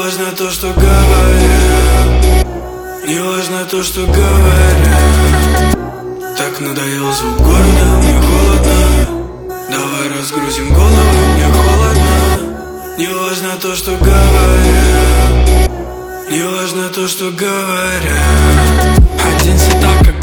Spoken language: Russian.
важно то, что говорят, не важно то, что говорят. Так надоел звук города, мне холодно. Давай разгрузим голову, мне холодно. Не важно то, что говорят, не важно то, что говорят. Оденься так, как